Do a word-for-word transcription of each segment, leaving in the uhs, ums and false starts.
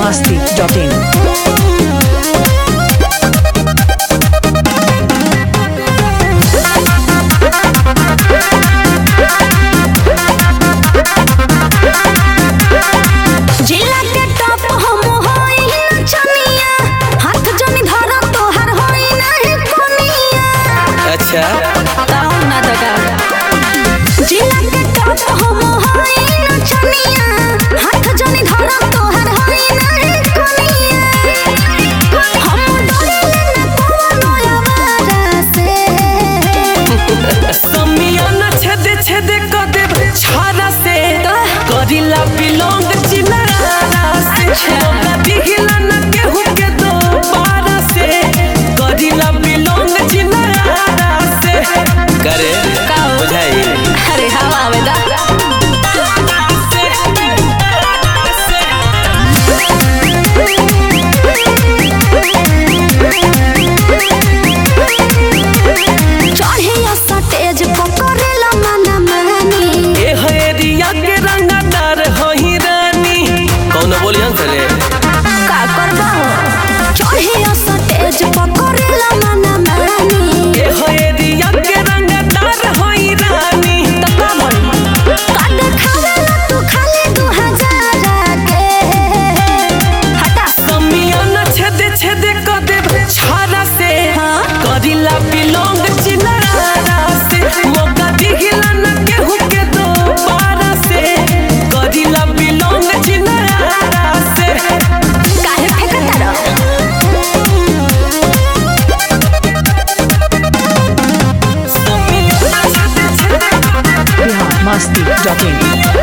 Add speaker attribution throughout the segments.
Speaker 1: masti dot in.
Speaker 2: जिला के top हम होई नचनिया, हाथ जनी धरम तोहर होई नहीं कोनिया।
Speaker 3: अच्छा
Speaker 2: ताऊ ना दगा। जिला के टॉप हम होई नचनिया, हाथ जनी धरम तोहर होई नहीं कोनिया। हम डोले न कोनो आवारा से।
Speaker 3: समियाना छेदे छेदे क देब छारा से करिला बिलोंग चिनारा से मौका दिखला न केहू के दो बारा से करिला बिलोंग चिनारा से करे का बुझाई।
Speaker 2: अरे हवा आवेदा। चढ़िया सटेज पकड़ेला मना मानी।
Speaker 3: ए हरिया के रंगदार होही रानी कौन बोलियन से रे
Speaker 2: का करबा हो? चढ़िया सटेज पकड़ेला मना मानी।
Speaker 3: ए हरिया के रंगदार होही रानी
Speaker 2: त का बोली? का देखावेला तू खाली दू हजार के। हटा।
Speaker 3: समियाना छेदे छेदे क देब छारा से
Speaker 2: हाँ?
Speaker 3: करिला बिलोंग चिनारा से मौका दिखला न केहू के दो बारा से करिला बिलोंग चिनारा से
Speaker 2: काहे फेंकता रह?
Speaker 3: समियाना छेदे छेदे
Speaker 1: Bihar masti dot in.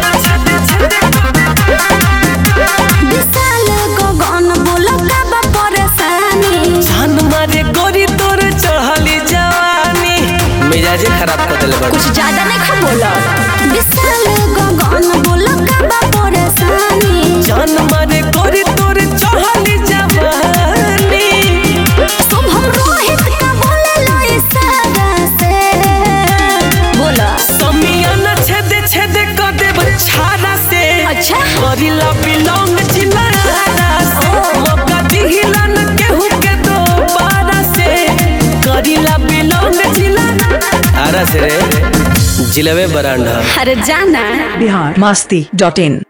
Speaker 2: विशाल गगन बोलो का बा परेशानी।
Speaker 3: जान मारे गोरी तोर चढ़ली जवानी मिजाजे खराब कर देले बड़
Speaker 2: कुछ ज्यादा नहीं खा बोला। विशाल गगन बोलो का बा परेशानी।
Speaker 3: जान मारे गोरी तोर चढ़ली जवानी
Speaker 2: शुभम रोहित का बोले लो इशारा से। बोला।
Speaker 3: समियाना छेदे छेदे क देब छारा से
Speaker 2: अच्छा।
Speaker 3: करिला बिलोंग चिनारा से मौका दिखला न केहू के दो बारा से करिला बिलोंग चिनारा से रे जिलवे बरांडा।
Speaker 2: अरे जाना।
Speaker 1: Bihar masti dot in.